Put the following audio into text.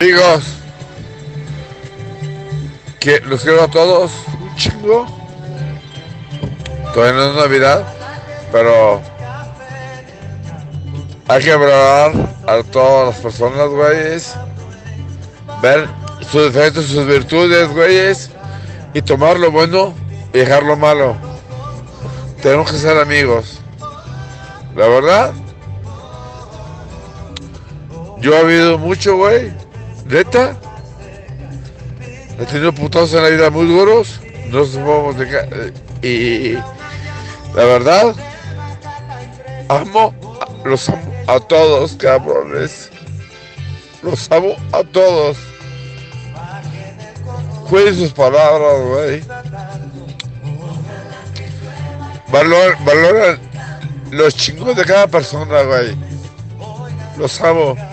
Amigos, que los quiero a todos un chingo. Todavía no es Navidad, pero hay que valorar a todas las personas, güeyes. Ver sus defectos, sus virtudes, güeyes. Y tomar lo bueno y dejar lo malo. Tenemos que ser amigos. La verdad, yo he vivido mucho, güey. Neta. He tenido putazos en la vida muy duros. No somos de... Y la verdad, los amo a todos, cabrones. Los amo a todos. Cuiden sus palabras, güey. Valoran los chingos de cada persona, güey. Los amo.